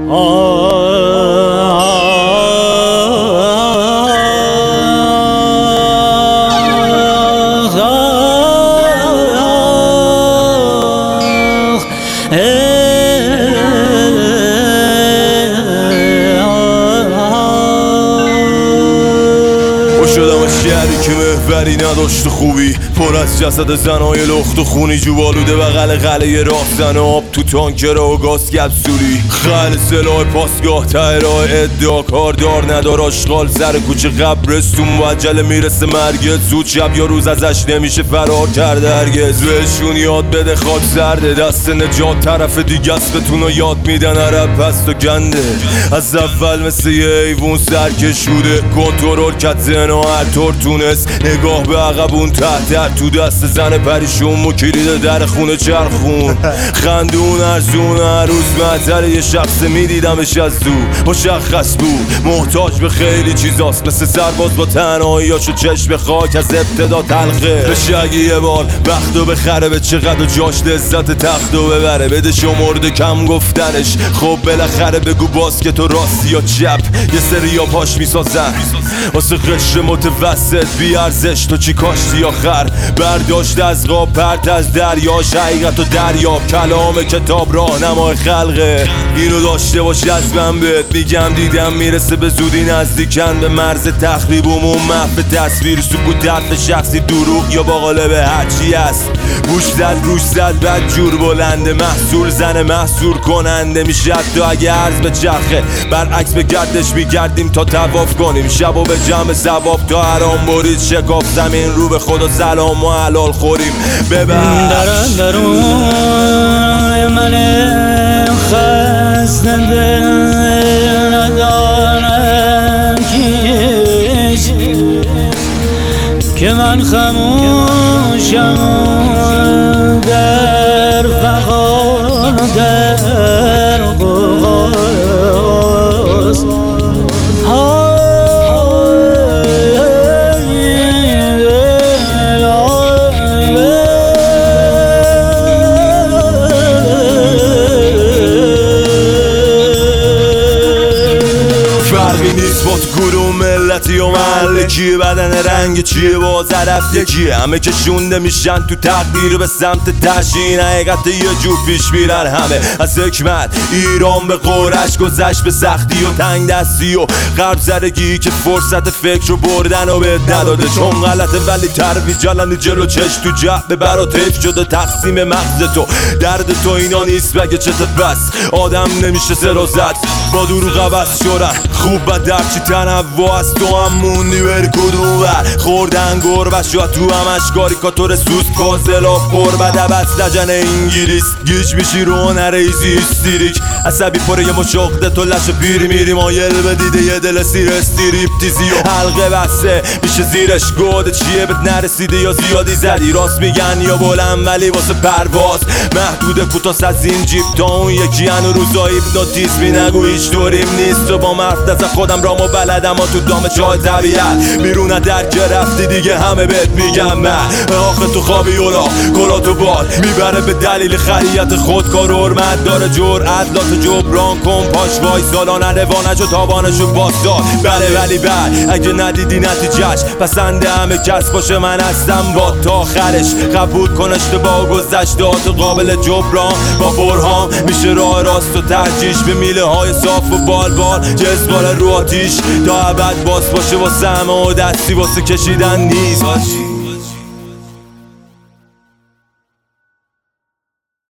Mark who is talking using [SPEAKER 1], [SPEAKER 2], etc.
[SPEAKER 1] شهری که محوری نداشت خوبی، پر از جسد زنای لخت و خونی، جوالوده بغل قلعه راهزن آب تو تانکر و گاز کپسولی، خل سلاح پاسگاه ته راه ادعا کاردار ندار آشغال سر کوچه قبرستون معجل میرسه مرگت، زود شب یا روز ازش نمیشه فرار کرده هرگز. بهشون یاد بده خاک سرده، دست نجات طرف دیگه است، بتونو یاد میدن عرب پست و گنده. از اول مثل یه ایوون سرکش بوده، کنترل کت ذهنو هر طور تونست، نگاه به عقبون تحت تو دست زن پریشون و کلید در خونه چرخون، خندون ارزون هر روز معطر یه شخص میدیدمش از دور، مشخص بود محتاج به خیلی چیزاست، مثل سرباز با تنهاییاشو چشم خاک از ابتدا تلخه. بشه اگه یه بار وقتو بخره، به چقدر جاش لذت تختو ببره، بده شمرده کم گفتنش. خب بالاخره بگو باز که تو راستی یا چپ، یه سری ها پاش میسازن واسه قشر متوسط بی ارزش. تو چی کاشتی آخر؟ برداشت از غاب پرت از دریاش، حقیقت و دریاب کلام کتاب راهنمای خلقه. اینو داشته باش از من بهت میگم، دیدم میرسه به زودی نزدیکن به مرز تخریبمون، محو تصویر سکوت حرف شخصی دروغ یا با قالب هرچی است. گوش زد روش زد بد جور بلنده، محصول زن محصول کننده میشه حتی اگه عرض به چرخه. برعکس به گردش میگردیم تا طواف کنیم، شب و به جمع ثواب تا حرام برید شکاف زمین رو به خدا سلام و حلال خوریم. ببر
[SPEAKER 2] درون من خسته دل ندارم که من خموشم در فقار در غاز.
[SPEAKER 1] فرقی نیست با تو کدوم ملتی و محله کیه، بدن رنگ چیه، با طرف یکیه، همه کشونده میشن تو تقدیر به سمت تشیین، حقیقت یه جور پیش میرن همه از حکمت. ایران به قرش گذشت به سختی و تنگ دستی و غرب زدگی که فرصت فکر رو بردن و به نداده، چون غلطه ولی تربی جلنی جلو چش تو جعب برا تیف شده تقسیم مغز تو. درد تو اینا نیست بگه چه بس، آدم نمیشه سرازت با دروغ عوض شدن. خوب و درچی تنوع از تو هم موندی بری کدوم ور، خوردن گربه شد تو همش کاریکاتور سوست کازلا قربت عبست لجن انگلیس، گیج میشی رو نریزی هیستریک عصبی پره یه مشاقده تو لش پیری میری مایل به دیده یه دل سیر استریپتیزی و حلقه بسته میشه زیرش گوده چیه بهت نرسیده یا زیادی زدی، راست میگن یا بلند ولی واسه پرواز محدود کوتاست از این جیب تا اون یکی هنو روزا هیپنوتیزمی نگو هیچ دوریم نیست و با مرد از خودم رامو بلدم و تو دام چای طبیعت بیرون درک رفتی دیگه همه بهت میگم من آخه تو خوابی اولا گلا تو بال میبره به دلیل خریت خودکار و حرمت داره جرأت لات جبران کن پاش وای سالانه روانش و تابانشو باستاد. بله ولی بعد اگه ندیدی نتیجهش پسنده همه کس باشه من هستم با تا آخرش، قبول کن اشتباه گذشتهات قابل جبران با برهان میشه راه راست و ترجیح به میله های صاف و بال جذبال رو آتیش تا ابد باز باشه واسه همه و دستی واسه کشیدن نیست.